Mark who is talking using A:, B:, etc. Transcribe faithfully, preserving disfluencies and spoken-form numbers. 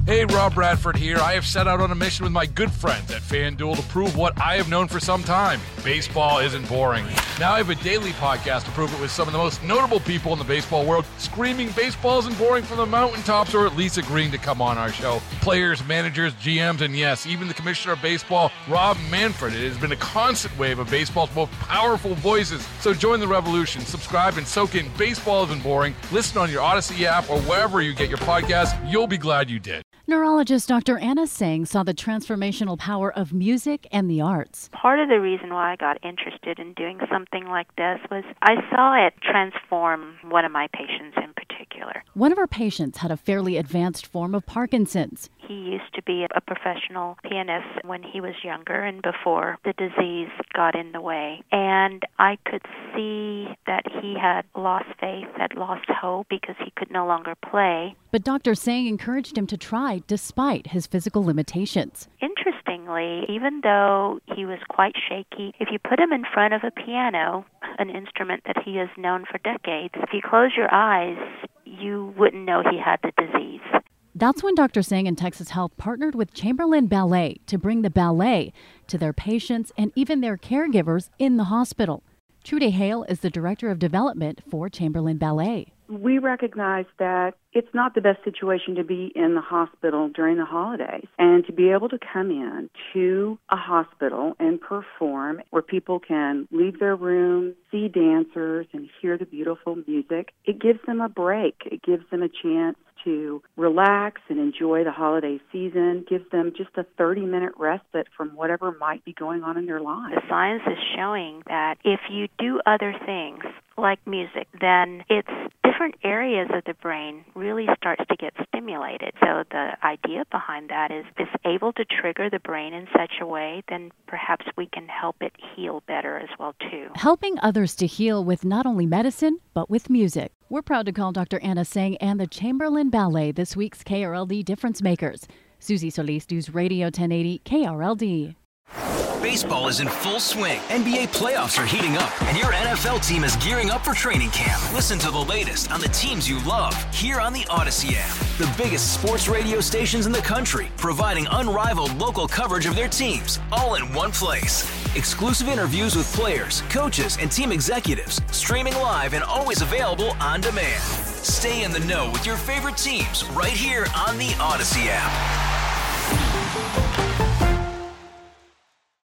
A: Hey, Rob Bradford here. I have set out on a mission with my good friends at FanDuel to prove what I have known for some time. Baseball isn't boring. Now I have a daily podcast to prove it with some of the most notable people in the baseball world, screaming baseball isn't boring from the mountaintops, or at least agreeing to come on our show. Players, managers, G Ms, and yes, even the commissioner of baseball, Rob Manfred. It has been a constant wave of baseball's most powerful voices. So join the revolution. Subscribe and soak in Baseball Isn't Boring. Listen on your Odyssey app or wherever you get your podcasts. You'll be glad you did.
B: Neurologist Doctor Anna Singh saw the transformational power of music and the arts.
C: Part of the reason why I got interested in doing something like this was I saw it transform one of my patients in particular.
B: One of her patients had a fairly advanced form of Parkinson's.
C: He used to be a professional pianist when he was younger and before the disease got in the way. And I could see that he had lost faith, had lost hope because he could no longer play.
B: But Doctor Singh encouraged him to try despite his physical limitations.
C: Interestingly, even though he was quite shaky, if you put him in front of a piano, an instrument that he has known for decades, if you close your eyes, you wouldn't know he had the disease.
B: That's when Doctor Singh and Texas Health partnered with Chamberlain Ballet to bring the ballet to their patients and even their caregivers in the hospital. Trudy Hale is the Director of Development for Chamberlain Ballet.
D: We recognize that it's not the best situation to be in the hospital during the holidays. And to be able to come in to a hospital and perform where people can leave their room, see dancers, and hear the beautiful music, it gives them a break. It gives them a chance to relax and enjoy the holiday season, gives them just a thirty-minute respite from whatever might be going on in their lives.
C: The science is showing that if you do other things like music, then it's different areas of the brain really starts to get stimulated. So the idea behind that is it's able to trigger the brain in such a way, then perhaps we can help it heal better as well, too.
B: Helping others to heal with not only medicine, but with music. We're proud to call Doctor Anna Singh and the Chamberlain Ballet this week's K R L D Difference Makers. Susie Solis, News Radio ten eighty K R L D.
E: Baseball is in full swing. N B A playoffs are heating up, and your N F L team is gearing up for training camp. Listen to the latest on the teams you love here on the Odyssey app. The biggest sports radio stations in the country, providing unrivaled local coverage of their teams, all in one place. Exclusive interviews with players, coaches, and team executives, streaming live and always available on demand. Stay in the know with your favorite teams right here on the Odyssey app.